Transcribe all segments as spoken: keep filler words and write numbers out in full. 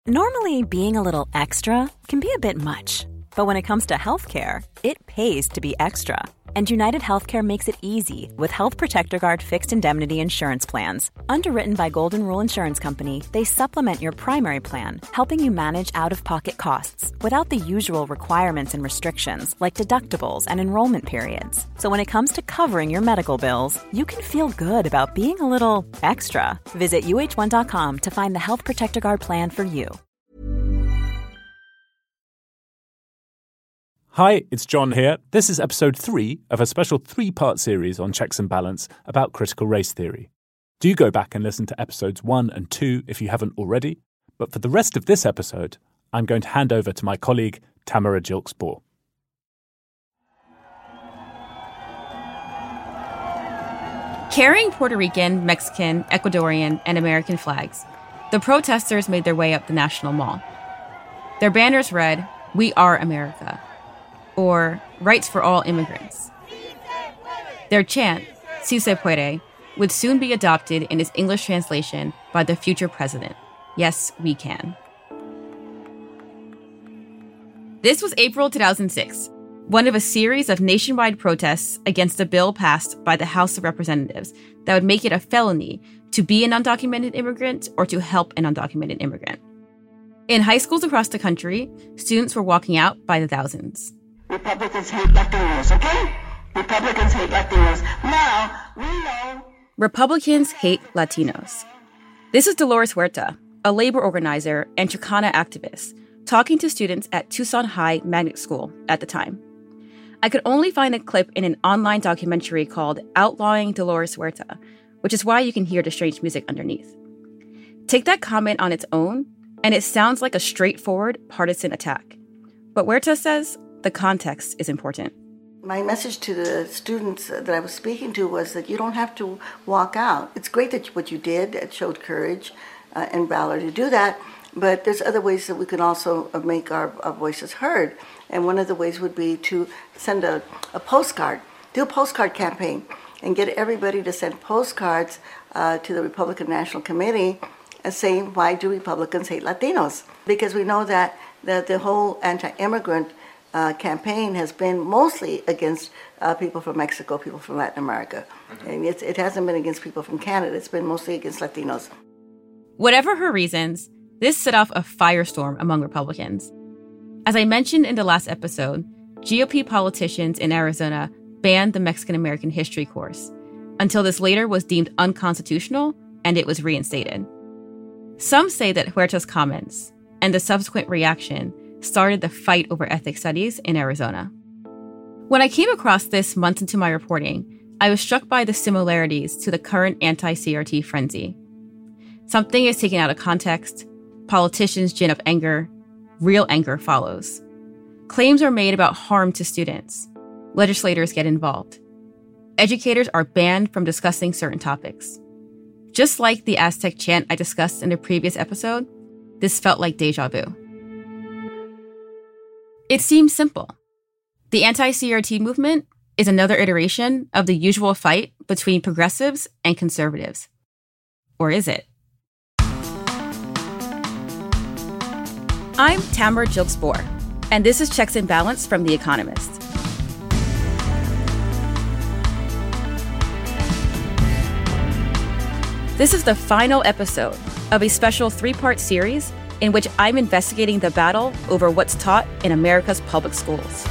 Normally, being a little extra can be a bit much. But when it comes to healthcare, it pays to be extra. And United Healthcare makes it easy with Health Protector Guard fixed indemnity insurance plans. Underwritten by Golden Rule Insurance Company, they supplement your primary plan, helping you manage out-of-pocket costs without the usual requirements and restrictions like deductibles and enrollment periods. So when it comes to covering your medical bills, you can feel good about being a little extra. Visit U H one dot com to find the Health Protector Guard plan for you. Hi, it's John here. This is episode three of a special three-part series on checks and balance about critical race theory. Do go back and listen to episodes one and two if you haven't already. But for the rest of this episode, I'm going to hand over to my colleague, Tamara Gilks-Bohr. Carrying Puerto Rican, Mexican, Ecuadorian, and American flags, the protesters made their way up the National Mall. Their banners read, "We are America," or "Rights for all immigrants." Their chant, "Si se puede," would soon be adopted in its English translation by the future president, "Yes, we can." This was April two thousand six, one of a series of nationwide protests against a bill passed by the House of Representatives that would make it a felony to be an undocumented immigrant or to help an undocumented immigrant. In high schools across the country, students were walking out by the thousands. Republicans hate Latinos, okay? Republicans hate Latinos. Now, we know... Republicans hate Latinos. This is Dolores Huerta, a labor organizer and Chicana activist, talking to students at Tucson High Magnet School at the time. I could only find a clip in an online documentary called Outlawing Dolores Huerta, which is why you can hear the strange music underneath. Take that comment on its own, and it sounds like a straightforward partisan attack. But Huerta says the context is important. My message to the students that I was speaking to was that you don't have to walk out. It's great that what you did, it showed courage uh, and valor to do that, but there's other ways that we can also make our, our voices heard. And one of the ways would be to send a, a postcard, do a postcard campaign, and get everybody to send postcards uh, to the Republican National Committee uh, saying, why do Republicans hate Latinos? Because we know that, that the whole anti-immigrant Uh, campaign has been mostly against uh, people from Mexico, people from Latin America. Mm-hmm. And it's, it hasn't been against people from Canada. It's been mostly against Latinos. Whatever her reasons, this set off a firestorm among Republicans. As I mentioned in the last episode, G O P politicians in Arizona banned the Mexican-American history course until this later was deemed unconstitutional and it was reinstated. Some say that Huerta's comments and the subsequent reaction started the fight over ethnic studies in Arizona. When I came across this months into my reporting, I was struck by the similarities to the current anti-C R T frenzy. Something is taken out of context, politicians gin up anger, real anger follows. Claims are made about harm to students. Legislators get involved. Educators are banned from discussing certain topics. Just like the Aztec chant I discussed in a previous episode, this felt like deja vu. It seems simple. The anti-C R T movement is another iteration of the usual fight between progressives and conservatives. Or is it? I'm Tamara Gilks-Bohr, and this is Checks and Balance from The Economist. This is the final episode of a special three-part series in which I'm investigating the battle over what's taught in America's public schools.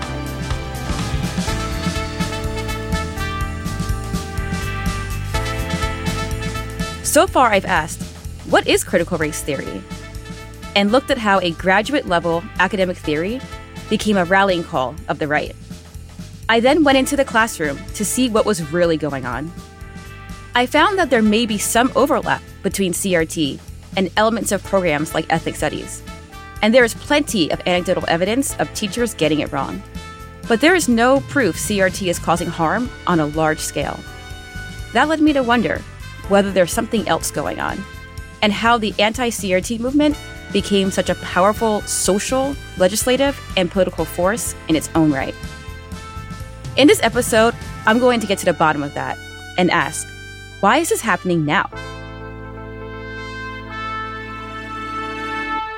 So far, I've asked, what is critical race theory? And looked at how a graduate-level academic theory became a rallying call of the right. I then went into the classroom to see what was really going on. I found that there may be some overlap between C R T and elements of programs like ethnic studies. And there is plenty of anecdotal evidence of teachers getting it wrong. But there is no proof C R T is causing harm on a large scale. That led me to wonder whether there's something else going on, and how the anti-C R T movement became such a powerful social, legislative, and political force in its own right. In this episode, I'm going to get to the bottom of that and ask, why is this happening now?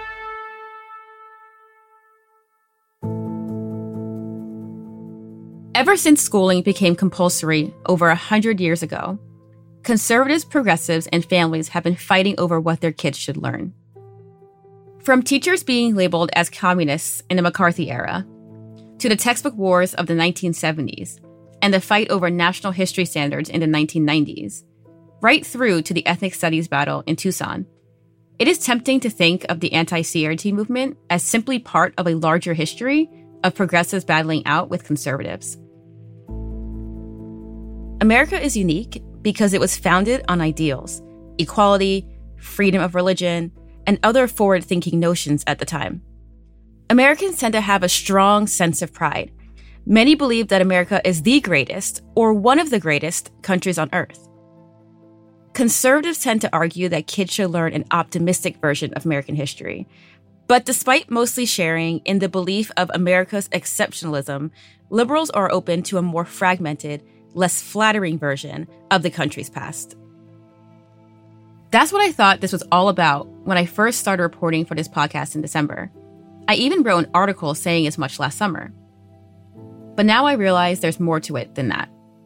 Ever since schooling became compulsory over one hundred years ago, conservatives, progressives, and families have been fighting over what their kids should learn. From teachers being labeled as communists in the McCarthy era, to the textbook wars of the nineteen seventies, and the fight over national history standards in the nineteen nineties, right through to the ethnic studies battle in Tucson, it is tempting to think of the anti-C R T movement as simply part of a larger history of progressives battling out with conservatives. America is unique because it was founded on ideals, equality, freedom of religion, and other forward-thinking notions at the time. Americans tend to have a strong sense of pride. Many believe that America is the greatest, or one of the greatest, countries on earth. Conservatives tend to argue that kids should learn an optimistic version of American history. But despite mostly sharing in the belief of America's exceptionalism, liberals are open to a more fragmented, less flattering version of the country's past. That's what I thought this was all about when I first started reporting for this podcast in December. I even wrote an article saying as much last summer. But now I realize there's more to it than that.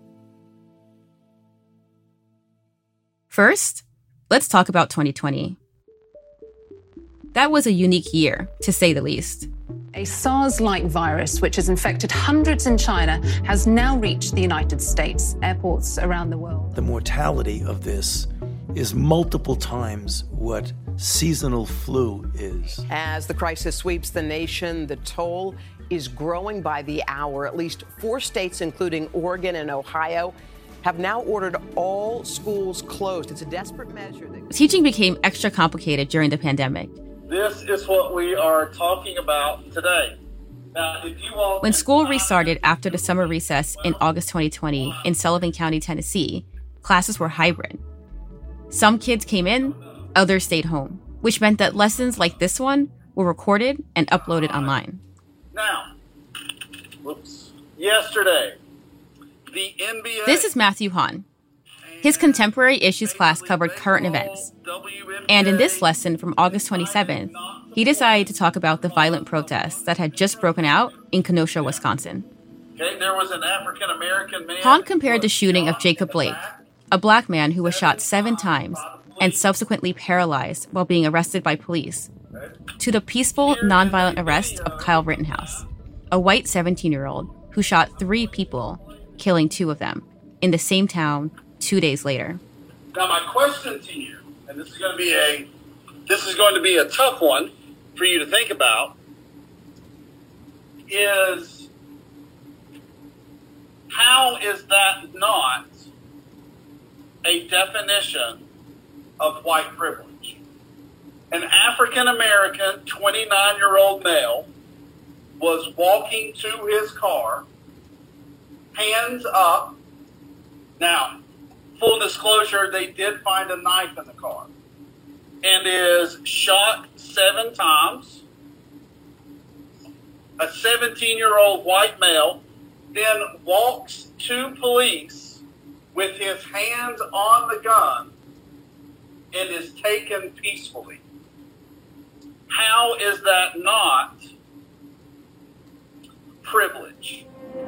First, let's talk about twenty twenty. That was a unique year, to say the least. A SARS-like virus, which has infected hundreds in China, has now reached the United States, airports around the world. The mortality of this is multiple times what seasonal flu is. As the crisis sweeps the nation, the toll is growing by the hour. At least four states, including Oregon and Ohio, have now ordered all schools closed. It's a desperate measure. That- Teaching became extra complicated during the pandemic. This is what we are talking about today. Now, if you all when school restarted after the summer recess in August twenty twenty in Sullivan County, Tennessee, classes were hybrid. Some kids came in, others stayed home, which meant that lessons like this one were recorded and uploaded online. Now, whoops, yesterday, the N B A... This is Matthew Hahn. His contemporary issues class covered current events. And in this lesson from August twenty-seventh, he decided to talk about the violent protests that had just broken out in Kenosha, Wisconsin. Okay, there was an African-American man... Hahn compared the shooting of Jacob Blake, a black man who was shot seven times and subsequently paralyzed while being arrested by police, to the peaceful, nonviolent arrest of Kyle Rittenhouse, a white seventeen-year-old who shot three people, killing two of them, in the same town two days later. Now, my question to you, and this is going to be a this is going to be a tough one for you to think about, is how is that not a definition of white privilege? An African-American twenty-nine-year-old male was walking to his car, hands up. Now, full disclosure, they did find a knife in the car, and is shot seven times. A seventeen-year-old white male then walks to police with his hands on the gun and is taken peacefully. How is that not privilege?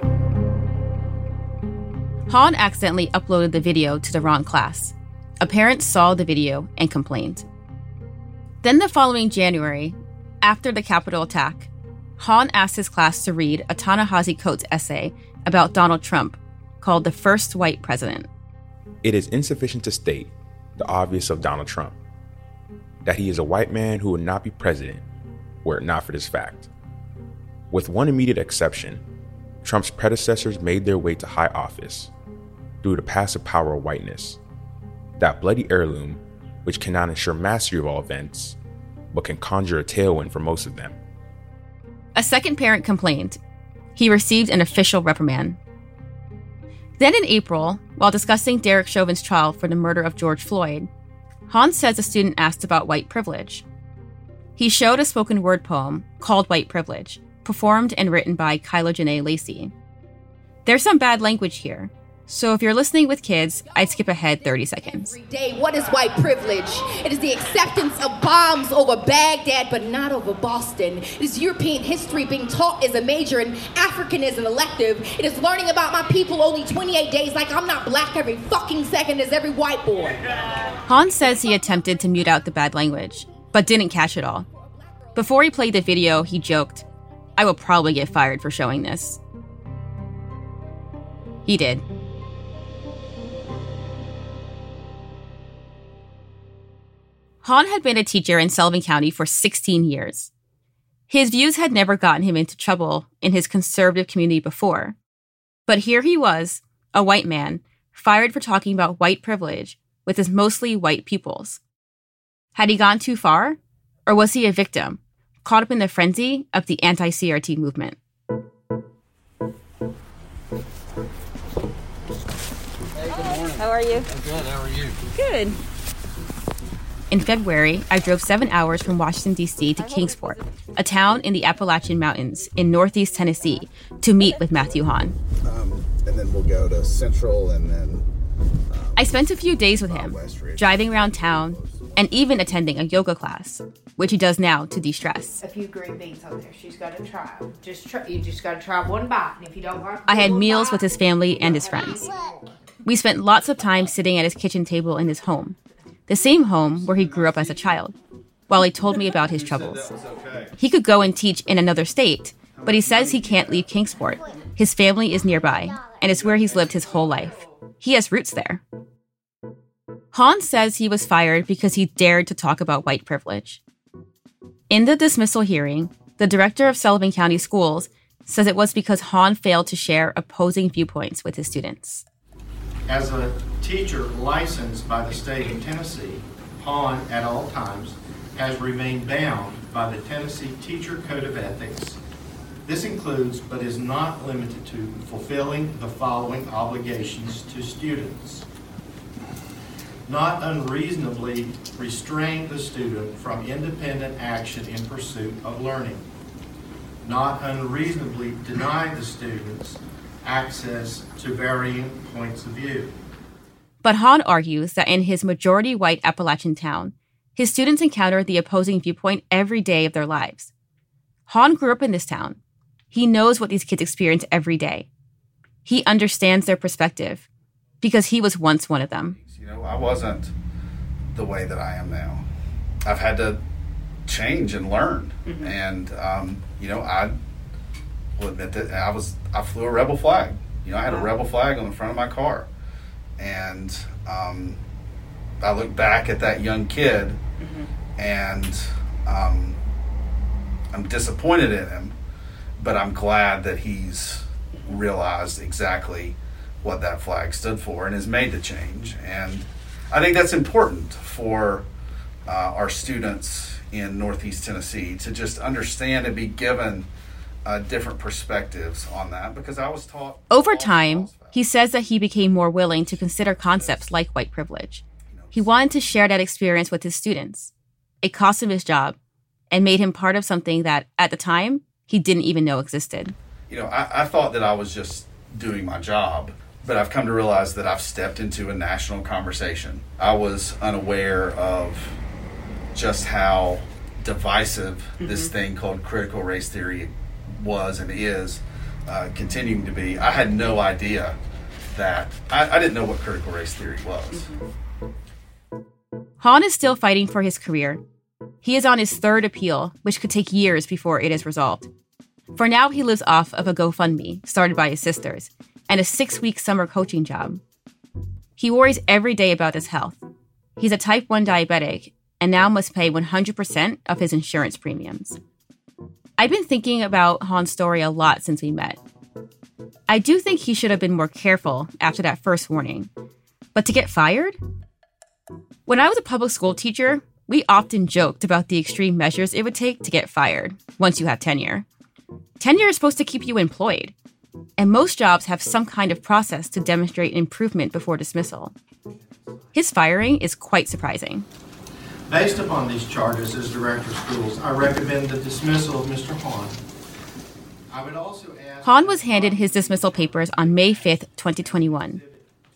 Hahn accidentally uploaded the video to the wrong class. A parent saw the video and complained. Then the following January, after the Capitol attack, Hahn asked his class to read a Ta-Nehisi Coates essay about Donald Trump called The First White President. It is insufficient to state the obvious of Donald Trump, that he is a white man who would not be president were it not for this fact. With one immediate exception, Trump's predecessors made their way to high office through the passive power of whiteness, that bloody heirloom which cannot ensure mastery of all events, but can conjure a tailwind for most of them. A second parent complained. He received an official reprimand. Then in April, while discussing Derek Chauvin's trial for the murder of George Floyd, Hahn says a student asked about white privilege. He showed a spoken word poem called White Privilege, performed and written by Kyla Janae Lacey. There's some bad language here, So if you're listening with kids, I'd skip ahead thirty seconds. Every day, what is white privilege? It is the acceptance of bombs over Baghdad, but not over Boston. It is European history being taught as a major and African as an elective. It is learning about my people only twenty-eight days like I'm not black every fucking second as every white boy. Han says he attempted to mute out the bad language, but didn't catch it all. Before he played the video, he joked, "I will probably get fired for showing this." He did. Han had been a teacher in Sullivan County for sixteen years. His views had never gotten him into trouble in his conservative community before. But here he was, a white man, fired for talking about white privilege with his mostly white pupils. Had he gone too far? Or was he a victim, caught up in the frenzy of the anti-C R T movement? Hey, good morning. How are you? I'm good. How are you? Good. In February, I drove seven hours from Washington, D C to Kingsport, a town in the Appalachian Mountains in northeast Tennessee, to meet with Matthew Han. Um, and then we'll go to Central and then... Um, I spent a few days with him, driving around town, and even attending a yoga class, which he does now to de-stress. A few green beans on there. She's got to try. Just try. You just got to try one bite, and if you don't like I had meals with his family and his friends. We spent lots of time sitting at his kitchen table in his home, the same home where he grew up as a child, while he told me about his troubles. He could go and teach in another state, but he says he can't leave Kingsport. His family is nearby, and it's where he's lived his whole life. He has roots there. Han says he was fired because he dared to talk about white privilege. In the dismissal hearing, the director of Sullivan County Schools says it was because Han failed to share opposing viewpoints with his students. As a teacher licensed by the state of Tennessee, Han, at all times, has remained bound by the Tennessee Teacher Code of Ethics. This includes, but is not limited to, fulfilling the following obligations to students. Not unreasonably restrain the student from independent action in pursuit of learning. Not unreasonably deny the students access to varying points of view. But Han argues that in his majority white Appalachian town, his students encounter the opposing viewpoint every day of their lives. Han grew up in this town. He knows what these kids experience every day. He understands their perspective because he was once one of them. You know, I wasn't the way that I am now. I've had to change and learn. Mm-hmm. And, um, you know, I will admit that I was, I flew a rebel flag. You know, I had a rebel flag on the front of my car. And um, I look back at that young kid, mm-hmm. and um, I'm disappointed in him, but I'm glad that he's realized exactly what that flag stood for and has made the change. And I think that's important for uh, our students in Northeast Tennessee to just understand and be given uh, different perspectives on that, because I was taught... Over time, he says that he became more willing to consider concepts like white privilege. He wanted to share that experience with his students. It cost him his job and made him part of something that, at the time, he didn't even know existed. You know, I, I thought that I was just doing my job, but I've come to realize that I've stepped into a national conversation. I was unaware of just how divisive mm-hmm. this thing called critical race theory was and is, uh, continuing to be. I had no idea that, I, I didn't know what critical race theory was. Mm-hmm. Han is still fighting for his career. He is on his third appeal, which could take years before it is resolved. For now, he lives off of a GoFundMe started by his sisters and a six-week summer coaching job. He worries every day about his health. He's a type one diabetic and now must pay one hundred percent of his insurance premiums. I've been thinking about Han's story a lot since we met. I do think he should have been more careful after that first warning. But to get fired? When I was a public school teacher, we often joked about the extreme measures it would take to get fired once you have tenure. Tenure is supposed to keep you employed, and most jobs have some kind of process to demonstrate improvement before dismissal. His firing is quite surprising. Based upon these charges as director of schools, I recommend the dismissal of Mister Han. I would also ask... Han was handed his dismissal papers on May fifth, twenty twenty-one.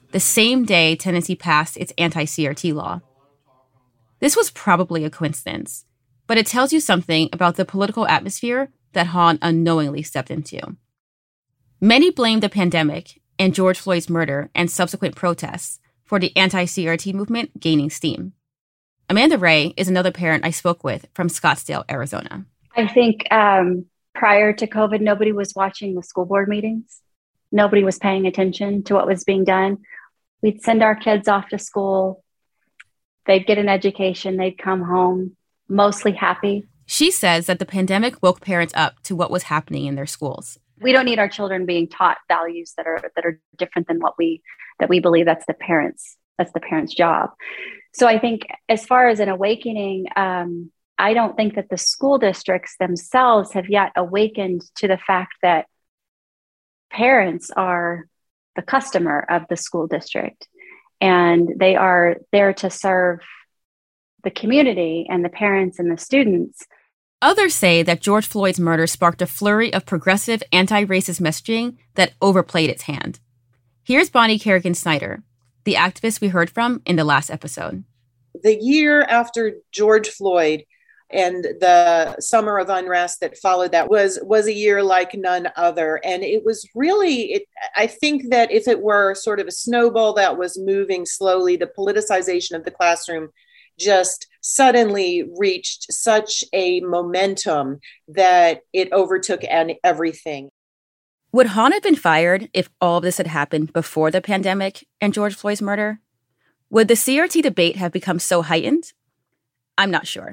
the same day Tennessee passed its anti-C R T law. This was probably a coincidence, but it tells you something about the political atmosphere that Hawn unknowingly stepped into. Many blamed the pandemic and George Floyd's murder and subsequent protests for the anti-C R T movement gaining steam. Amanda Ray is another parent I spoke with from Scottsdale, Arizona. I think um, prior to COVID, nobody was watching the school board meetings. Nobody was paying attention to what was being done. We'd send our kids off to school. They'd get an education. They'd come home mostly happy. She says that the pandemic woke parents up to what was happening in their schools. We don't need our children being taught values that are that are different than what we that we believe that's the parents that's the parents' job. So I think as far as an awakening, um, I don't think that the school districts themselves have yet awakened to the fact that parents are the customer of the school district, and they are there to serve the community and the parents and the students. Others say that George Floyd's murder sparked a flurry of progressive anti-racist messaging that overplayed its hand. Here's Bonnie Kerrigan Snyder, the activist we heard from in the last episode. The year after George Floyd and the summer of unrest that followed that was was a year like none other. And it was really, it, I think that if it were sort of a snowball that was moving slowly, the politicization of the classroom just suddenly reached such a momentum that it overtook an, everything. Would Hawn have been fired if all of this had happened before the pandemic and George Floyd's murder? Would the C R T debate have become so heightened? I'm not sure.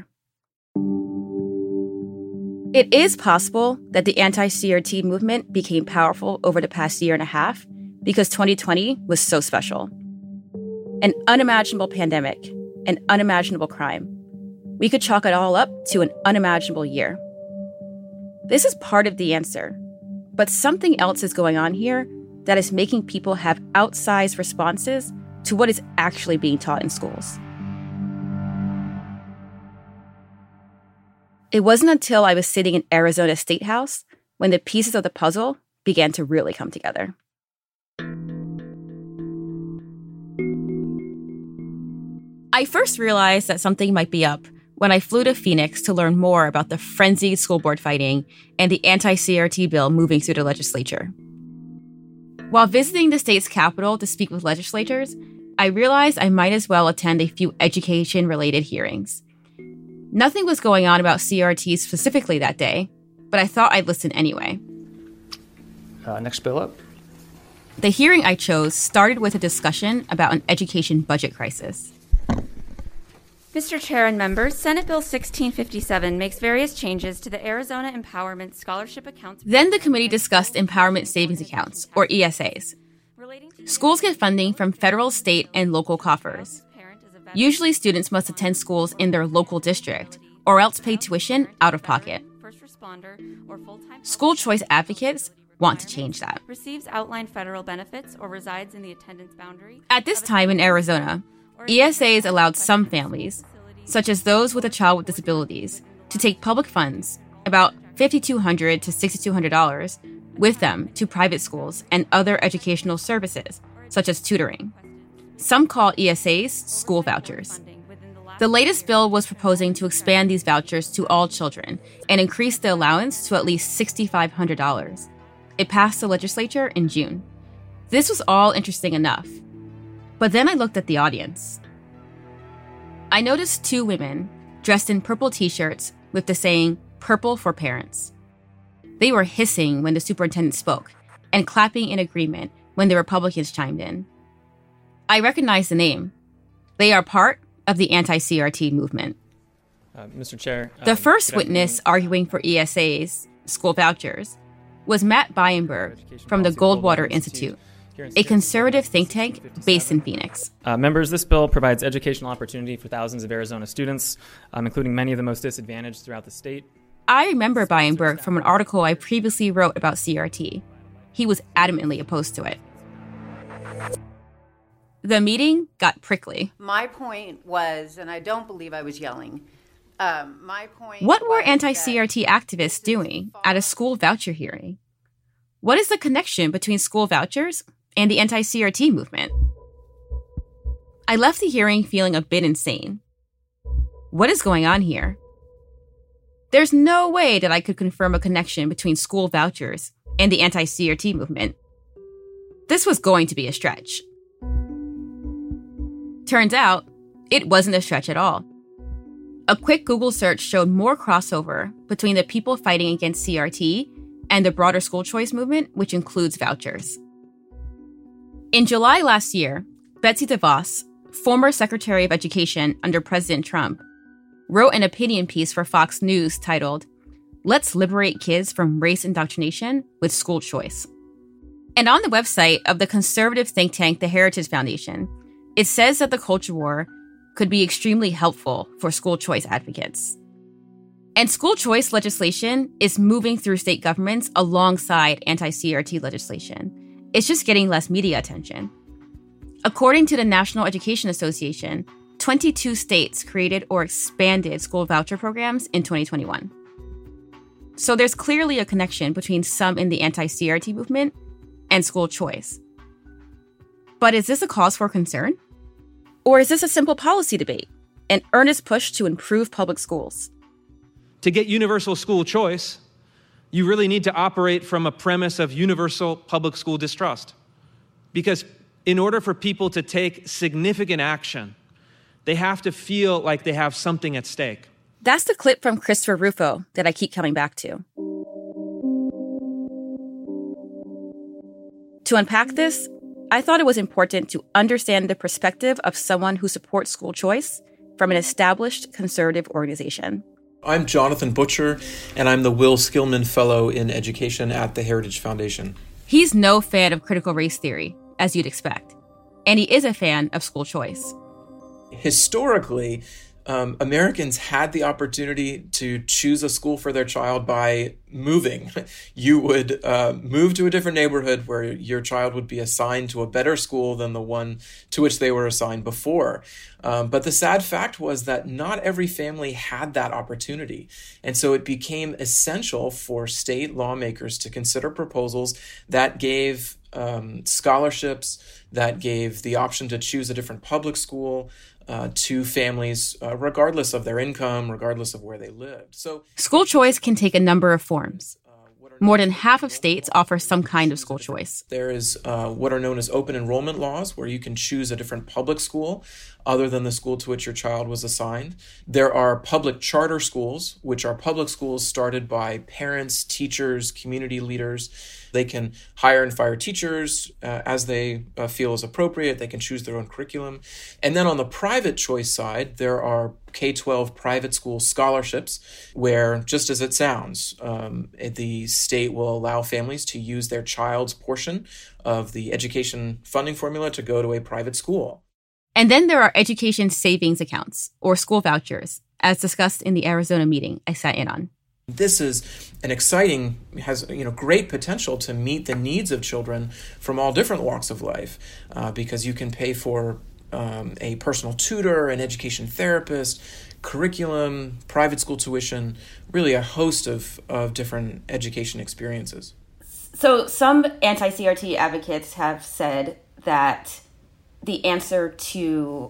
It is possible that the anti-C R T movement became powerful over the past year and a half because twenty twenty was so special. An unimaginable pandemic, an unimaginable crime. We could chalk it all up to an unimaginable year. This is part of the answer, but something else is going on here that is making people have outsized responses to what is actually being taught in schools. It wasn't until I was sitting in Arizona State House when the pieces of the puzzle began to really come together. I first realized that something might be up when I flew to Phoenix to learn more about the frenzied school board fighting and the anti-C R T bill moving through the legislature. While visiting the state's capital to speak with legislators, I realized I might as well attend a few education-related hearings. Nothing was going on about C R T specifically that day, but I thought I'd listen anyway. Uh, next bill up. The hearing I chose started with a discussion about an education budget crisis. Mister Chair and members, Senate Bill sixteen fifty-seven makes various changes to the Arizona Empowerment Scholarship Accounts. Then the committee discussed Empowerment Savings Accounts, or E S As. Schools get funding from federal, state, and local coffers. Usually students must attend schools in their local district, or else pay tuition out of pocket. School choice advocates want to change that. Receives outlined federal benefits or resides in the attendance boundary. At this time in Arizona, E S As allowed some families, such as those with a child with disabilities, to take public funds, about five thousand two hundred dollars to six thousand two hundred dollars, with them to private schools and other educational services, such as tutoring. Some call E S As school vouchers. The latest bill was proposing to expand these vouchers to all children and increase the allowance to at least six thousand five hundred dollars. It passed the legislature in June. This was all interesting enough. But then I looked at the audience. I noticed two women dressed in purple t-shirts with the saying, "Purple for Parents." They were hissing when the superintendent spoke and clapping in agreement when the Republicans chimed in. I recognized the name. They are part of the anti-C R T movement. Uh, Mister Chair. The um, first witness arguing for E S As, school vouchers, was Matt Byenberg from the Goldwater Institute, a conservative think tank based in Phoenix. Uh, members, this bill provides educational opportunity for thousands of Arizona students, um, including many of the most disadvantaged throughout the state. I remember Byenberg from an article I previously wrote about C R T. He was adamantly opposed to it. The meeting got prickly. My point was, and I don't believe I was yelling, um, my point What were was anti-C R T activists doing at a school voucher hearing? What is the connection between school vouchers and the anti-C R T movement? I left the hearing feeling a bit insane. What is going on here? There's no way that I could confirm a connection between school vouchers and the anti-C R T movement. This was going to be a stretch. Turns out, it wasn't a stretch at all. A quick Google search showed more crossover between the people fighting against C R T and the broader school choice movement, which includes vouchers. In July last year, Betsy DeVos, former Secretary of Education under President Trump, wrote an opinion piece for Fox News titled, "Let's Liberate Kids from Race Indoctrination with School Choice." And on the website of the conservative think tank, the Heritage Foundation, it says that the culture war could be extremely helpful for school choice advocates. And school choice legislation is moving through state governments alongside anti-C R T legislation. It's just getting less media attention. According to the National Education Association, twenty-two states created or expanded school voucher programs in twenty twenty-one. So there's clearly a connection between some in the anti-C R T movement and school choice. But is this a cause for concern? Or is this a simple policy debate, an earnest push to improve public schools? To get universal school choice, you really need to operate from a premise of universal public school distrust. Because in order for people to take significant action, they have to feel like they have something at stake. That's the clip from Christopher Rufo that I keep coming back to. To unpack this, I thought it was important to understand the perspective of someone who supports school choice from an established conservative organization. I'm Jonathan Butcher, and I'm the Will Skillman Fellow in Education at the Heritage Foundation. He's no fan of critical race theory, as you'd expect, and he is a fan of school choice. Historically, um, Americans had the opportunity to choose a school for their child by moving. You would uh, move to a different neighborhood where your child would be assigned to a better school than the one to which they were assigned before. Um, but the sad fact was that not every family had that opportunity. And so it became essential for state lawmakers to consider proposals that gave um, scholarships, that gave the option to choose a different public school, Uh, to families, uh, regardless of their income, regardless of where they lived. So, school choice can take a number of forms. More than half of states offer some kind of school choice. There is uh, what are known as open enrollment laws, where you can choose a different public school other than the school to which your child was assigned. There are public charter schools, which are public schools started by parents, teachers, community leaders. They can hire and fire teachers uh, as they uh, feel is appropriate. They can choose their own curriculum. And then on the private choice side, there are K twelve private school scholarships, where, just as it sounds, um, the state will allow families to use their child's portion of the education funding formula to go to a private school. And then there are education savings accounts, or school vouchers, as discussed in the Arizona meeting I sat in on. This is an exciting, has you know great potential to meet the needs of children from all different walks of life, uh, because you can pay for um, a personal tutor, an education therapist, curriculum, private school tuition, really a host of, of different education experiences. So some anti-C R T advocates have said that the answer to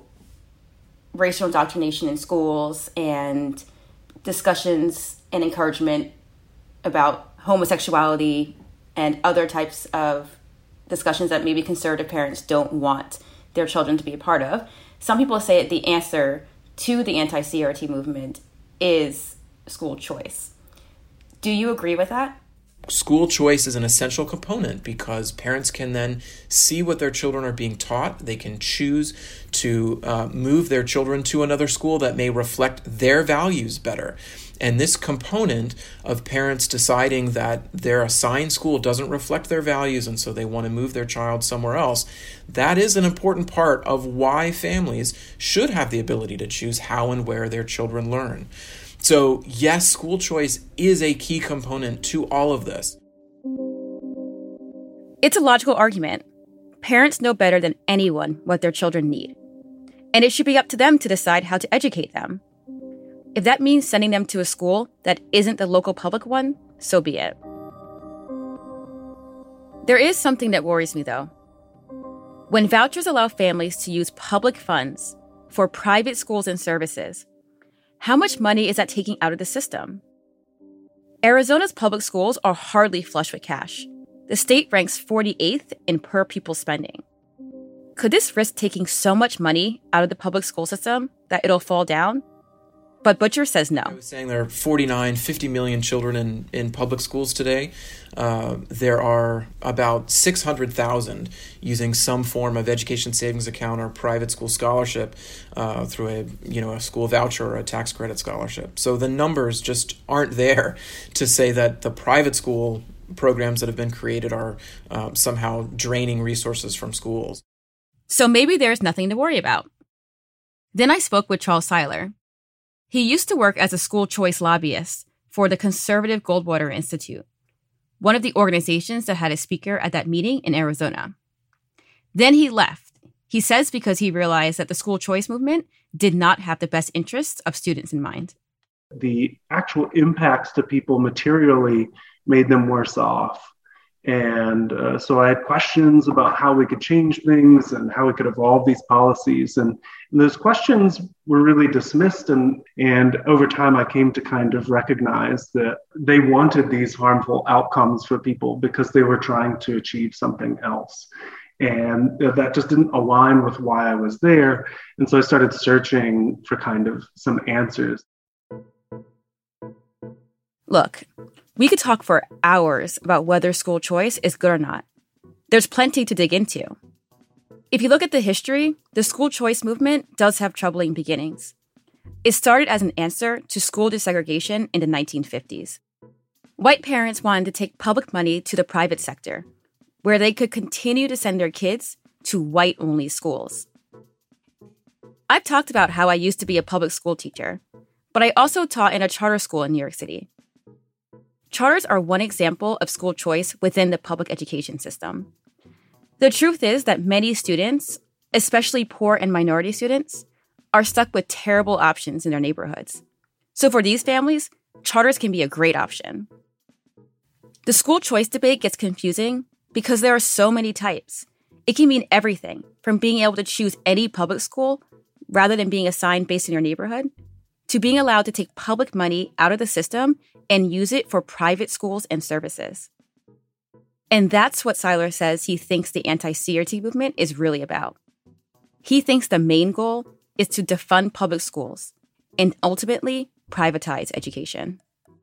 racial indoctrination in schools and discussions and encouragement about homosexuality and other types of discussions that maybe conservative parents don't want their children to be a part of. Some people say that the answer to the anti-C R T movement is school choice. Do you agree with that? School choice is an essential component because parents can then see what their children are being taught. They can choose to uh, move their children to another school that may reflect their values better. And this component of parents deciding that their assigned school doesn't reflect their values and so they want to move their child somewhere else, that is an important part of why families should have the ability to choose how and where their children learn. So yes, school choice is a key component to all of this. It's a logical argument. Parents know better than anyone what their children need. And it should be up to them to decide how to educate them. If that means sending them to a school that isn't the local public one, so be it. There is something that worries me, though. When vouchers allow families to use public funds for private schools and services, how much money is that taking out of the system? Arizona's public schools are hardly flush with cash. The state ranks forty-eighth in per pupil spending. Could this risk taking so much money out of the public school system that it'll fall down? But Butcher says no. I was saying there are forty-nine, fifty million children in, in public schools today. Uh, there are about six hundred thousand using some form of education savings account or private school scholarship uh, through a you know a school voucher or a tax credit scholarship. So the numbers just aren't there to say that the private school programs that have been created are uh, somehow draining resources from schools. So maybe there's nothing to worry about. Then I spoke with Charles Seiler. He used to work as a school choice lobbyist for the conservative Goldwater Institute, one of the organizations that had a speaker at that meeting in Arizona. Then he left, he says, because he realized that the school choice movement did not have the best interests of students in mind. The actual impacts to people materially made them worse off. And uh, so I had questions about how we could change things and how we could evolve these policies. And, and those questions were really dismissed. And, and over time, I came to kind of recognize that they wanted these harmful outcomes for people because they were trying to achieve something else. And that just didn't align with why I was there. And so I started searching for kind of some answers. Look, we could talk for hours about whether school choice is good or not. There's plenty to dig into. If you look at the history, the school choice movement does have troubling beginnings. It started as an answer to school desegregation in the nineteen fifties. White parents wanted to take public money to the private sector, where they could continue to send their kids to white-only schools. I've talked about how I used to be a public school teacher, but I also taught in a charter school in New York City. Charters are one example of school choice within the public education system. The truth is that many students, especially poor and minority students, are stuck with terrible options in their neighborhoods. So for these families, charters can be a great option. The school choice debate gets confusing because there are so many types. It can mean everything from being able to choose any public school rather than being assigned based on your neighborhood, to being allowed to take public money out of the system and use it for private schools and services. And that's what Seiler says he thinks the anti-C R T movement is really about. He thinks the main goal is to defund public schools and ultimately privatize education.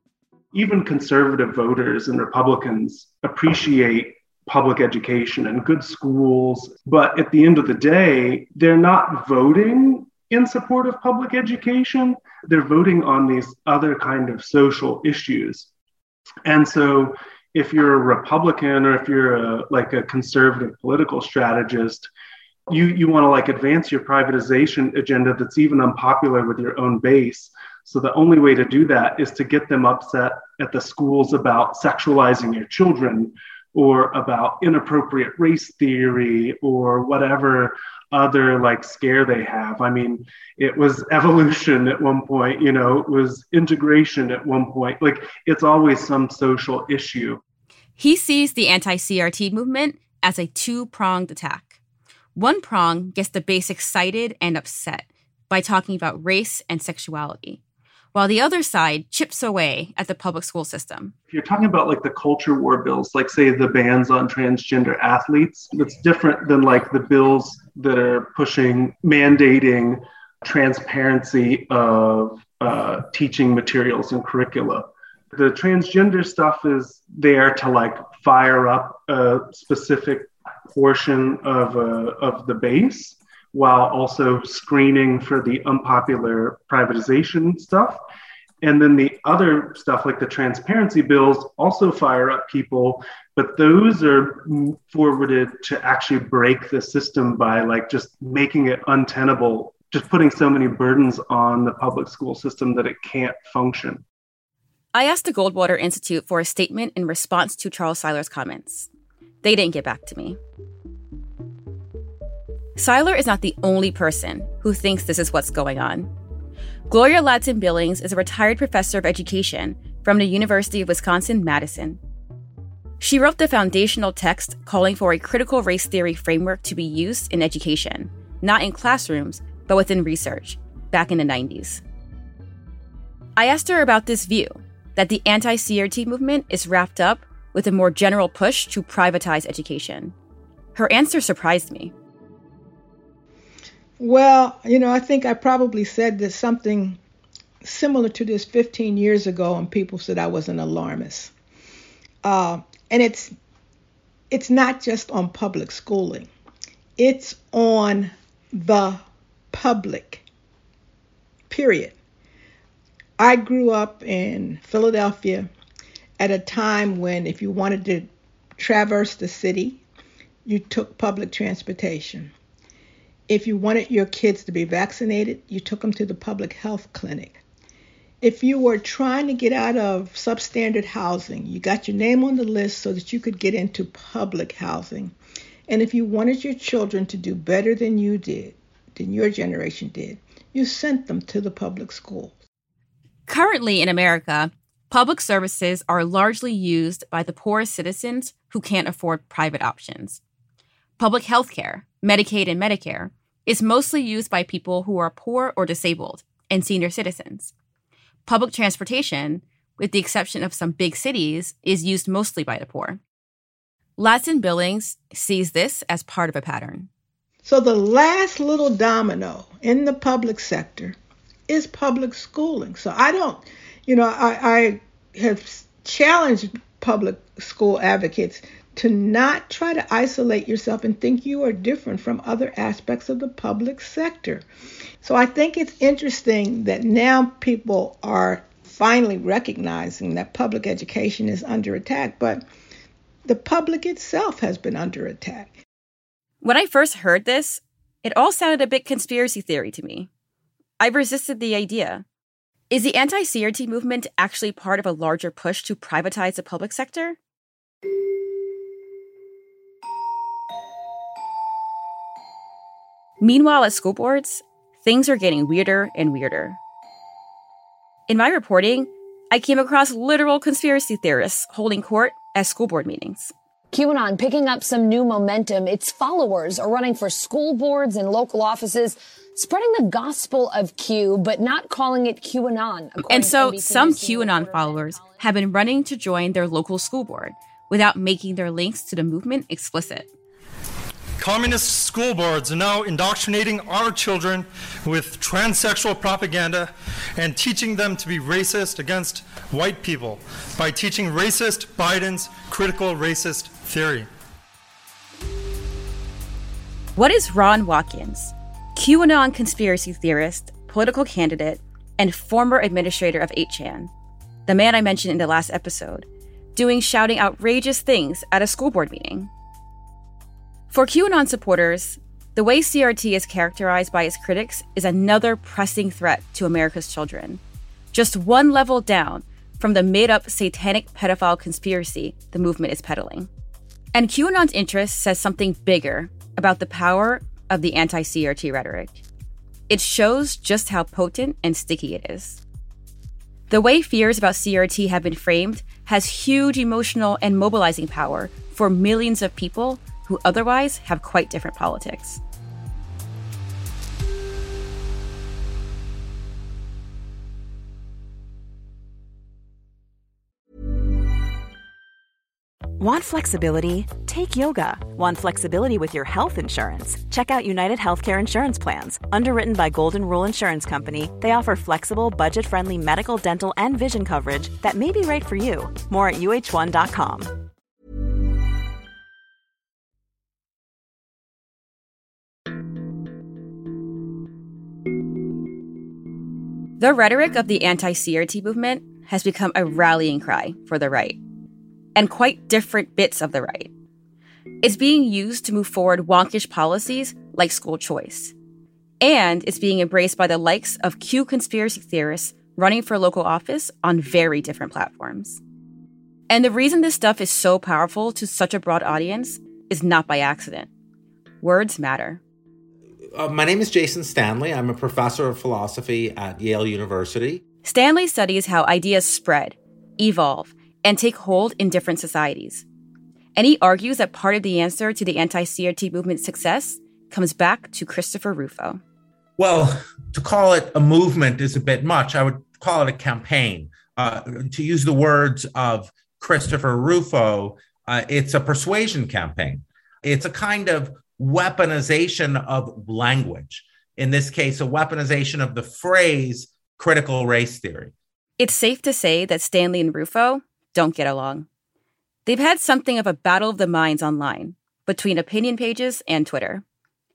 Even conservative voters and Republicans appreciate public education and good schools, but at the end of the day, they're not voting in support of public education. They're voting on these other kind of social issues. And so if you're a Republican or if you're a, like a conservative political strategist, you, you want to like advance your privatization agenda that's even unpopular with your own base. So the only way to do that is to get them upset at the schools about sexualizing your children or about inappropriate race theory or whatever other like scare they have. I mean, it was evolution at one point, you know, it was integration at one point. Like, it's always some social issue. He sees the anti-C R T movement as a two-pronged attack. One prong gets the base excited and upset by talking about race and sexuality, while the other side chips away at the public school system. If you're talking about like the culture war bills, like say the bans on transgender athletes, that's different than like the bills that are pushing, mandating transparency of uh, teaching materials and curricula. The transgender stuff is there to like fire up a specific portion of, uh, of the base, while also screening for the unpopular privatization stuff. And then the other stuff, like the transparency bills, also fire up people, but those are forwarded to actually break the system by like just making it untenable, just putting so many burdens on the public school system that it can't function. I asked the Goldwater Institute for a statement in response to Charles Seiler's comments. They didn't get back to me. Seiler is not the only person who thinks this is what's going on. Gloria Ladson Billings is a retired professor of education from the University of Wisconsin-Madison. She wrote the foundational text calling for a critical race theory framework to be used in education, not in classrooms, but within research, back in the nineties. I asked her about this view, that the anti-C R T movement is wrapped up with a more general push to privatize education. Her answer surprised me. Well, you know, I think I probably said this something similar to this fifteen years ago, and people said I was an alarmist. Uh, and it's it's not just on public schooling. It's on the public, period. I grew up in Philadelphia at a time when if you wanted to traverse the city, you took public transportation. If you wanted your kids to be vaccinated, you took them to the public health clinic. If you were trying to get out of substandard housing, you got your name on the list so that you could get into public housing. And if you wanted your children to do better than you did, than your generation did, you sent them to the public schools. Currently in America, public services are largely used by the poorest citizens who can't afford private options. Public health care, Medicaid and Medicare, is mostly used by people who are poor or disabled and senior citizens. Public transportation, with the exception of some big cities, is used mostly by the poor. Ladson Billings sees this as part of a pattern. So the last little domino in the public sector is public schooling. So I don't, you know, I, I have challenged public school advocates to not try to isolate yourself and think you are different from other aspects of the public sector. So I think it's interesting that now people are finally recognizing that public education is under attack, but the public itself has been under attack. When I first heard this, it all sounded a bit conspiracy theory to me. I resisted the idea. Is the anti-C R T movement actually part of a larger push to privatize the public sector? Meanwhile, at school boards, things are getting weirder and weirder. In my reporting, I came across literal conspiracy theorists holding court at school board meetings. QAnon picking up some new momentum. Its followers are running for school boards and local offices, spreading the gospel of Q, but not calling it QAnon. And so some QAnon followers have been running to join their local school board without making their links to the movement explicit. Communist school boards are now indoctrinating our children with transsexual propaganda and teaching them to be racist against white people by teaching racist Biden's critical racist theory. What is Ron Watkins, QAnon conspiracy theorist, political candidate, and former administrator of eight chan, the man I mentioned in the last episode, doing shouting outrageous things at a school board meeting? For QAnon supporters, the way C R T is characterized by its critics is another pressing threat to America's children, just one level down from the made-up satanic pedophile conspiracy the movement is peddling. And QAnon's interest says something bigger about the power of the anti-C R T rhetoric. It shows just how potent and sticky it is. The way fears about C R T have been framed has huge emotional and mobilizing power for millions of people who otherwise have quite different politics. Want flexibility? Take yoga. Want flexibility with your health insurance? Check out United Healthcare Insurance Plans. Underwritten by Golden Rule Insurance Company, they offer flexible, budget-friendly medical, dental, and vision coverage that may be right for you. More at U H one dot com. The rhetoric of the anti-C R T movement has become a rallying cry for the right, and quite different bits of the right. It's being used to move forward wonkish policies like school choice. And it's being embraced by the likes of Q conspiracy theorists running for local office on very different platforms. And the reason this stuff is so powerful to such a broad audience is not by accident. Words matter. Uh, my name is Jason Stanley. I'm a professor of philosophy at Yale University. Stanley studies how ideas spread, evolve, and take hold in different societies. And he argues that part of the answer to the anti-C R T movement's success comes back to Christopher Rufo. Well, to call it a movement is a bit much. I would call it a campaign. Uh, to use the words of Christopher Rufo, uh, it's a persuasion campaign. It's a kind of weaponization of language. In this case, a weaponization of the phrase critical race theory. It's safe to say that Stanley and Rufo don't get along. They've had something of a battle of the minds online between opinion pages and Twitter.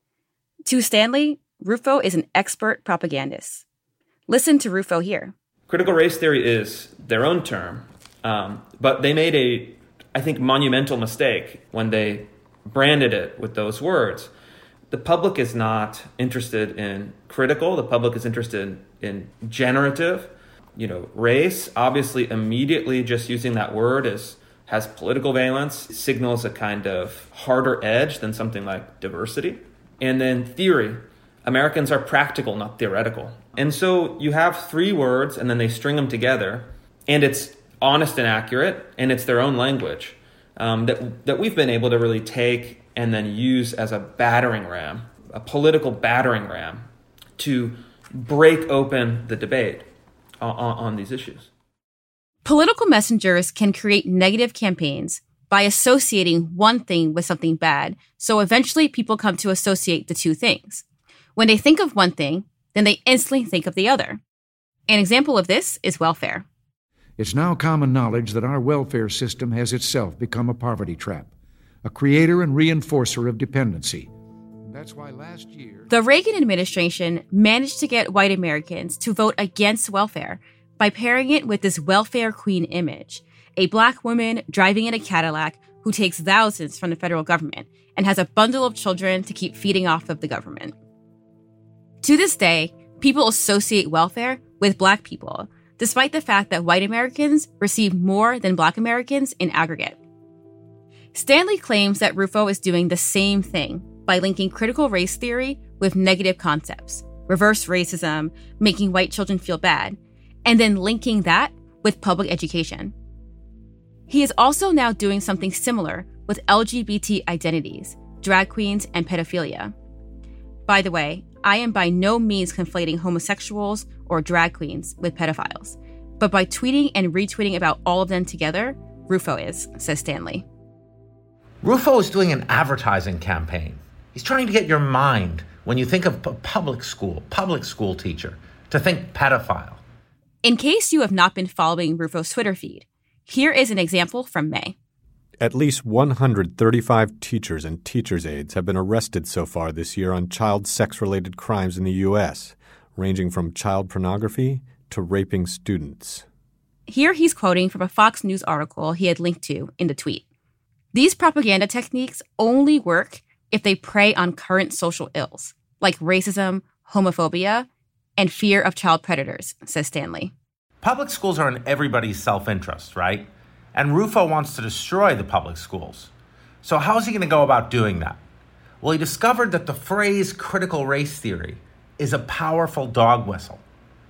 To Stanley, Rufo is an expert propagandist. Listen to Rufo here. Critical race theory is their own term, um, but they made a, I think, monumental mistake when they branded it with those words. The public is not interested in critical. The public is interested in, in generative. You know, race, obviously, immediately just using that word is has political valence, signals a kind of harder edge than something like diversity. And then theory. Americans are practical, not theoretical. And so you have three words, and then they string them together, and it's honest and accurate, and it's their own language um, that that we've been able to really take and then use as a battering ram, a political battering ram, to break open the debate on, on these issues. Political messengers can create negative campaigns by associating one thing with something bad, so eventually people come to associate the two things. When they think of one thing, then they instantly think of the other. An example of this is welfare. It's now common knowledge that our welfare system has itself become a poverty trap, a creator and reinforcer of dependency. That's why last year... The Reagan administration managed to get white Americans to vote against welfare by pairing it with this welfare queen image, a black woman driving in a Cadillac who takes thousands from the federal government and has a bundle of children to keep feeding off of the government. To this day, people associate welfare with black people, despite the fact that white Americans receive more than black Americans in aggregate. Stanley claims that Rufo is doing the same thing by linking critical race theory with negative concepts, reverse racism, making white children feel bad, and then linking that with public education. He is also now doing something similar with L G B T identities, drag queens, and pedophilia. By the way, I am by no means conflating homosexuals or drag queens with pedophiles, but by tweeting and retweeting about all of them together, Rufo is, says Stanley. Rufo is doing an advertising campaign. He's trying to get your mind, when you think of a public school, public school teacher, to think pedophile. In case you have not been following Rufo's Twitter feed, here is an example from May. At least one hundred thirty-five teachers and teachers' aides have been arrested so far this year on child sex-related crimes in the U S, ranging from child pornography to raping students. Here he's quoting from a Fox News article he had linked to in the tweet. These propaganda techniques only work if they prey on current social ills, like racism, homophobia, and fear of child predators, says Stanley. Public schools are in everybody's self-interest, right? And Rufo wants to destroy the public schools. So how is he going to go about doing that? Well, he discovered that the phrase critical race theory is a powerful dog whistle.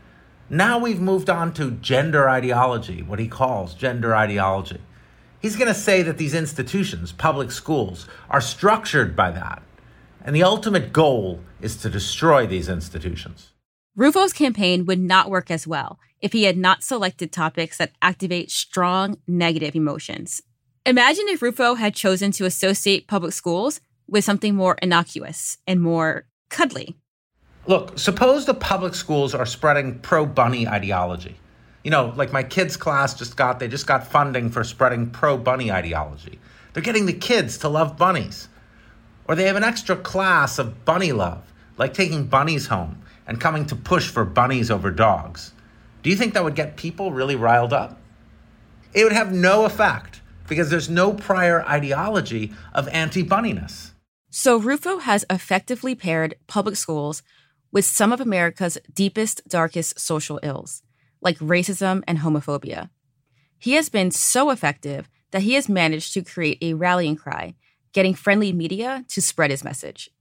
Now we've moved on to gender ideology, what he calls gender ideology. He's going to say that these institutions, public schools, are structured by that. And the ultimate goal is to destroy these institutions. Rufo's campaign would not work as well if he had not selected topics that activate strong negative emotions. Imagine if Rufo had chosen to associate public schools with something more innocuous and more cuddly. Look, suppose the public schools are spreading pro-bunny ideology. You know, like my kids' class just got, they just got funding for spreading pro-bunny ideology. They're getting the kids to love bunnies. Or they have an extra class of bunny love, like taking bunnies home and coming to push for bunnies over dogs. Do you think that would get people really riled up? It would have no effect because there's no prior ideology of anti-bunniness. So Rufo has effectively paired public schools with some of America's deepest, darkest social ills, like racism and homophobia. He has been so effective that he has managed to create a rallying cry, getting friendly media to spread his message.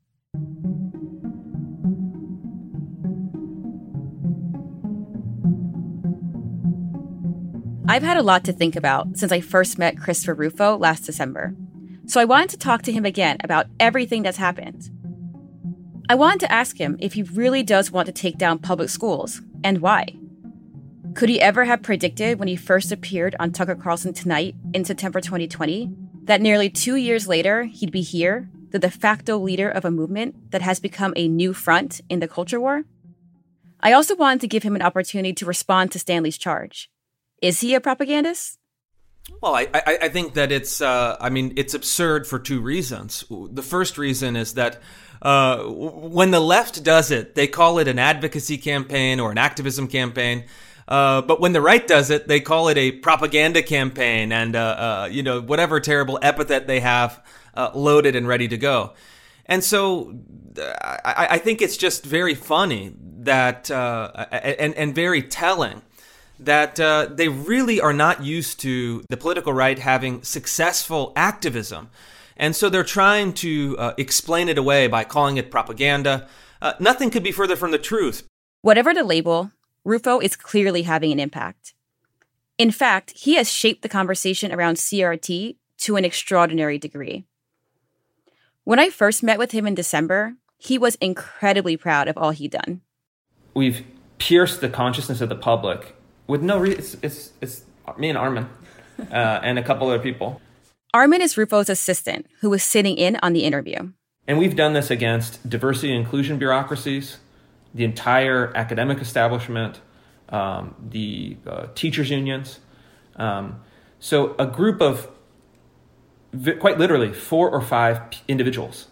I've had a lot to think about since I first met Christopher Rufo last December. So I wanted to talk to him again about everything that's happened. I wanted to ask him if he really does want to take down public schools, and why. Could he ever have predicted when he first appeared on Tucker Carlson Tonight in September twenty twenty that nearly two years later he'd be here, the de facto leader of a movement that has become a new front in the culture war? I also wanted to give him an opportunity to respond to Stanley's charge. Is he a propagandist? Well, I, I, I think that it's, uh, I mean, it's absurd for two reasons. The first reason is that uh, when the left does it, they call it an advocacy campaign or an activism campaign. Uh, but when the right does it, they call it a propaganda campaign and, uh, uh, you know, whatever terrible epithet they have uh, loaded and ready to go. And so I, I think it's just very funny that, uh, and, and very telling that uh, they really are not used to the political right having successful activism. And so they're trying to uh, explain it away by calling it propaganda. Uh, nothing could be further from the truth. Whatever the label, Rufo is clearly having an impact. In fact, he has shaped the conversation around C R T to an extraordinary degree. When I first met with him in December, he was incredibly proud of all he'd done. We've pierced the consciousness of the public with no reason. It's, it's, it's me and Armin uh, and a couple other people. Armin is Rufo's assistant who was sitting in on the interview. And we've done this against diversity and inclusion bureaucracies, the entire academic establishment, um, the uh, teachers' unions. Um, so a group of, vi- quite literally, four or five p- individuals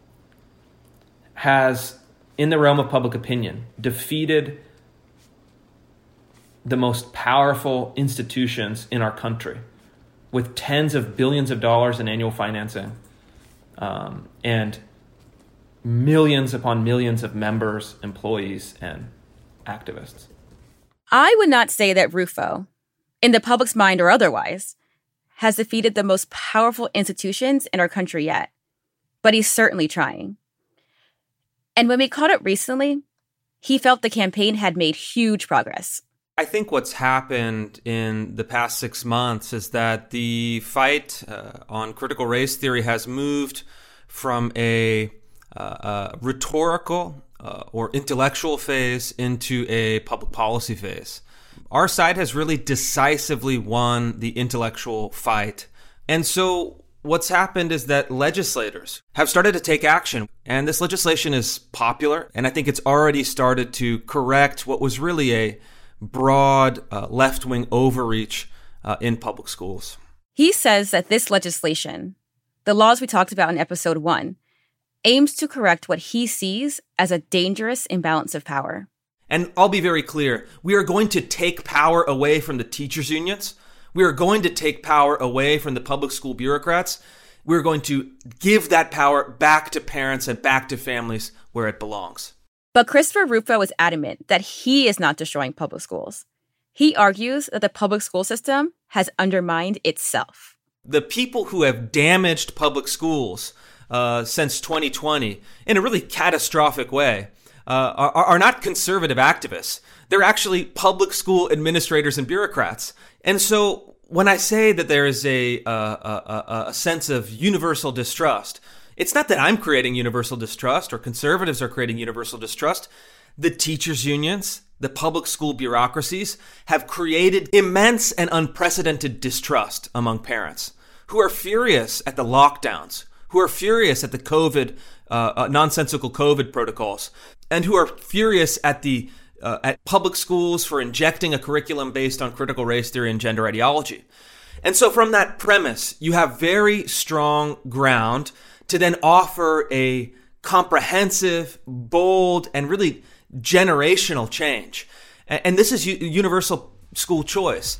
has, in the realm of public opinion, defeated the most powerful institutions in our country with tens of billions of dollars in annual financing um, and millions upon millions of members, employees, and activists. I would not say that Rufo, in the public's mind or otherwise, has defeated the most powerful institutions in our country yet, but he's certainly trying. And when we caught up recently, he felt the campaign had made huge progress. I think what's happened in the past six months is that the fight uh, on critical race theory has moved from a uh, uh, rhetorical uh, or intellectual phase into a public policy phase. Our side has really decisively won the intellectual fight. And so what's happened is that legislators have started to take action. And this legislation is popular. And I think it's already started to correct what was really a broad uh, left-wing overreach uh, in public schools. He says that this legislation, the laws we talked about in episode one, aims to correct what he sees as a dangerous imbalance of power. And I'll be very clear, we are going to take power away from the teachers' unions. We are going to take power away from the public school bureaucrats. We're going to give that power back to parents and back to families where it belongs. But Christopher Rufo is adamant that he is not destroying public schools. He argues that the public school system has undermined itself. The people who have damaged public schools uh, since twenty twenty in a really catastrophic way uh, are, are not conservative activists. They're actually public school administrators and bureaucrats. And so when I say that there is a, uh, a, a sense of universal distrust, it's not that I'm creating universal distrust or conservatives are creating universal distrust. The teachers' unions, the public school bureaucracies have created immense and unprecedented distrust among parents who are furious at the lockdowns, who are furious at the COVID, uh, uh, nonsensical COVID protocols, and who are furious at the uh, at public schools for injecting a curriculum based on critical race theory and gender ideology. And so from that premise, you have very strong ground to then offer a comprehensive, bold, and really generational change. And this is universal school choice.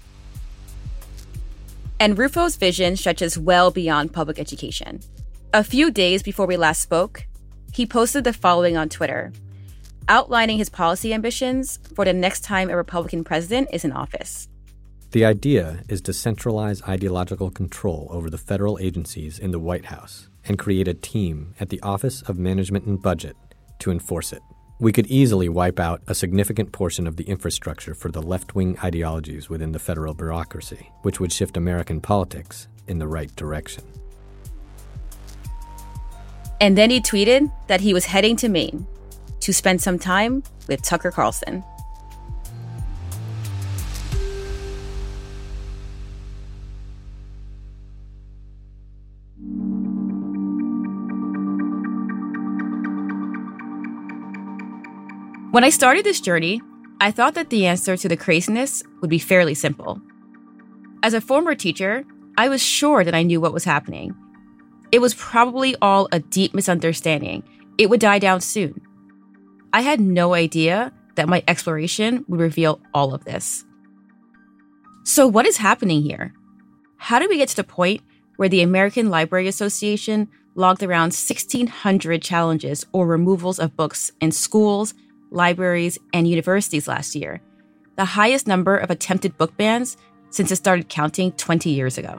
And Rufo's vision stretches well beyond public education. A few days before we last spoke, he posted the following on Twitter, outlining his policy ambitions for the next time a Republican president is in office. The idea is to centralize ideological control over the federal agencies in the White House and create a team at the Office of Management and Budget to enforce it. We could easily wipe out a significant portion of the infrastructure for the left-wing ideologies within the federal bureaucracy, which would shift American politics in the right direction. And then he tweeted that he was heading to Maine to spend some time with Tucker Carlson. When I started this journey, I thought that the answer to the craziness would be fairly simple. As a former teacher, I was sure that I knew what was happening. It was probably all a deep misunderstanding. It would die down soon. I had no idea that my exploration would reveal all of this. So what is happening here? How did we get to the point where the American Library Association logged around sixteen hundred challenges or removals of books in schools, libraries, and universities last year, the highest number of attempted book bans since it started counting twenty years ago?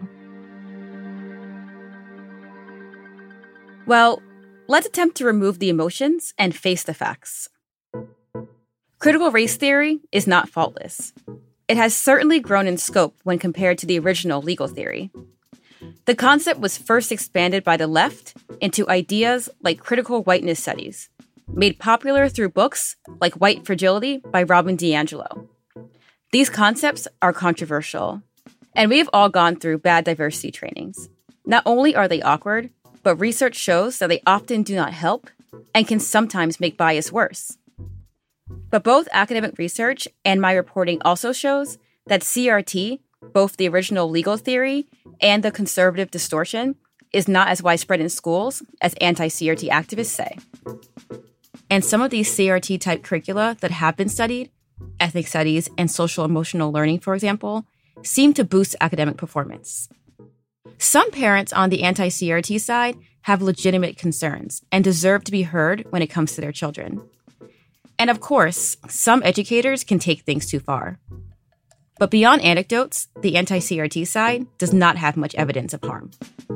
Well, let's attempt to remove the emotions and face the facts. Critical race theory is not faultless. It has certainly grown in scope when compared to the original legal theory. The concept was first expanded by the left into ideas like critical whiteness studies, made popular through books like White Fragility by Robin DiAngelo. These concepts are controversial, and we've all gone through bad diversity trainings. Not only are they awkward, but research shows that they often do not help and can sometimes make bias worse. But both academic research and my reporting also shows that C R T, both the original legal theory and the conservative distortion, is not as widespread in schools as anti-C R T activists say. And some of these C R T-type curricula that have been studied, ethnic studies and social-emotional learning, for example, seem to boost academic performance. Some parents on the anti-C R T side have legitimate concerns and deserve to be heard when it comes to their children. And of course, some educators can take things too far. But beyond anecdotes, the anti-C R T side does not have much evidence of harm.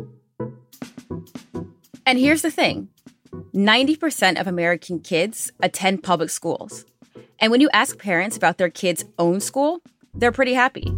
And here's the thing. ninety percent of American kids attend public schools. And when you ask parents about their kids' own school, they're pretty happy.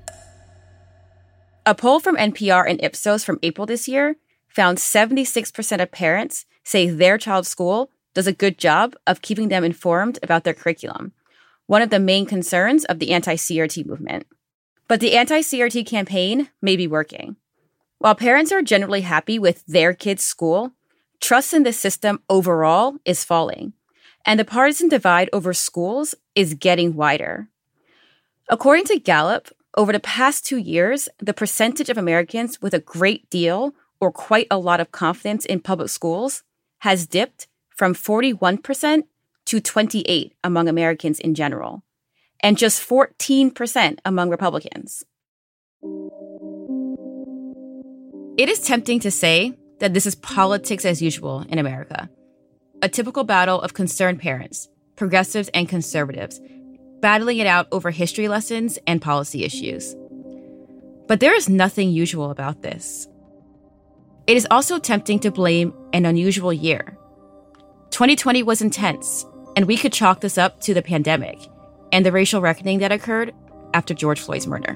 A poll from N P R and Ipsos from April this year found seventy-six percent of parents say their child's school does a good job of keeping them informed about their curriculum, one of the main concerns of the anti-C R T movement. But the anti-C R T campaign may be working. While parents are generally happy with their kids' school, trust in the system overall is falling, and the partisan divide over schools is getting wider. According to Gallup, over the past two years, the percentage of Americans with a great deal or quite a lot of confidence in public schools has dipped from forty-one percent to twenty-eight percent among Americans in general, and just fourteen percent among Republicans. It is tempting to say that this is politics as usual in America, a typical battle of concerned parents, progressives and conservatives, battling it out over history lessons and policy issues. But there is nothing usual about this. It is also tempting to blame an unusual year. twenty twenty was intense, and we could chalk this up to the pandemic and the racial reckoning that occurred after George Floyd's murder.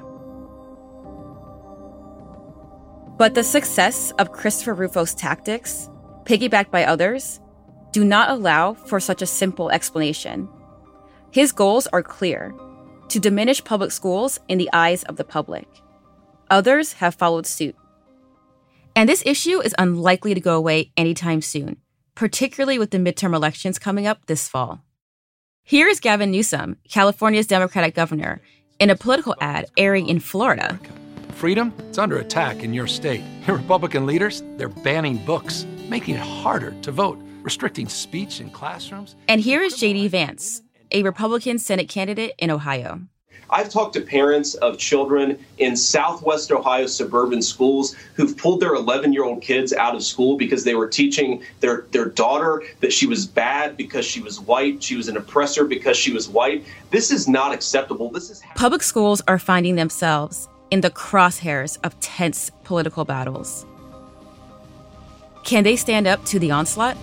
But the success of Christopher Rufo's tactics, piggybacked by others, do not allow for such a simple explanation. His goals are clear: to diminish public schools in the eyes of the public. Others have followed suit. And this issue is unlikely to go away anytime soon, particularly with the midterm elections coming up this fall. Here is Gavin Newsom, California's Democratic governor, in a political ad airing in Florida. Freedom, it's under attack in your state. Your Republican leaders, they're banning books, making it harder to vote, restricting speech in classrooms. And here is J D Vance, a Republican Senate candidate in Ohio. I've talked to parents of children in Southwest Ohio suburban schools who've pulled their eleven-year-old kids out of school because they were teaching their, their daughter that she was bad because she was white, she was an oppressor because she was white. This is not acceptable. This is Public schools are finding themselves in the crosshairs of tense political battles. Can they stand up to the onslaught?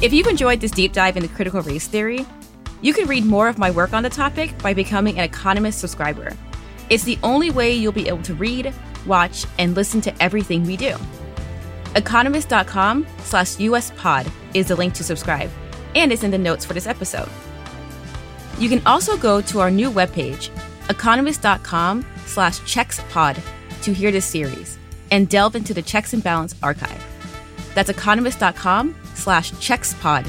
If you've enjoyed this deep dive into critical race theory, you can read more of my work on the topic by becoming an Economist subscriber. It's the only way you'll be able to read, watch, and listen to everything we do. Economist.com slash US pod is the link to subscribe, and it's in the notes for this episode. You can also go to our new webpage, economist.com slash checkspod, to hear this series and delve into the Checks and Balance archive. That's economist.com slash checkspod.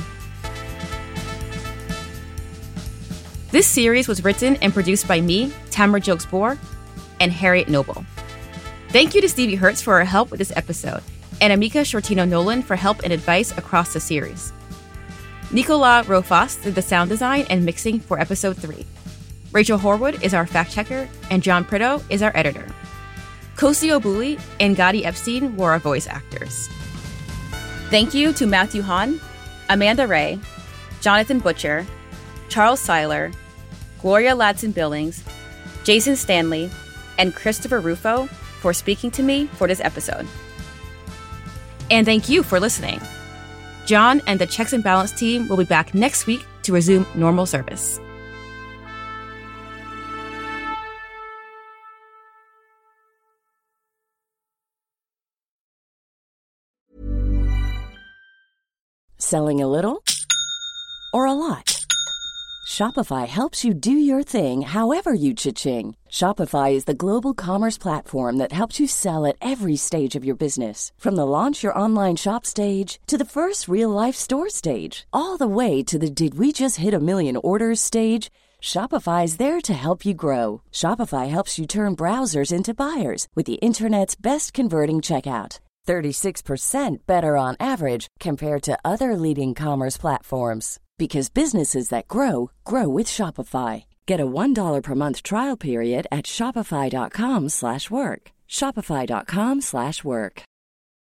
This series was written and produced by me, Tamara Jokes-Bohr, and Harriet Noble. Thank you to Stevie Hertz for her help with this episode, and Amika Shortino-Nolan for help and advice across the series. Nicolas Rofas did the sound design and mixing for episode three. Rachel Horwood is our fact checker, and John Prideaux is our editor. Kosi Obuli and Gadi Epstein were our voice actors. Thank you to Matthew Hahn, Amanda Ray, Jonathan Butcher, Charles Seiler, Gloria Ladson-Billings, Jason Stanley, and Christopher Rufo for speaking to me for this episode. And thank you for listening. John and the Checks and Balance team will be back next week to resume normal service. Selling a little or a lot? Shopify helps you do your thing however you cha-ching. Shopify is the global commerce platform that helps you sell at every stage of your business. From the launch your online shop stage to the first real-life store stage, all the way to the did we just hit a million orders stage. Shopify is there to help you grow. Shopify helps you turn browsers into buyers with the internet's best converting checkout. thirty-six percent better on average compared to other leading commerce platforms. Because businesses that grow, grow with Shopify. Get a one dollar per month trial period at shopify.com slash work. Shopify.com slash work.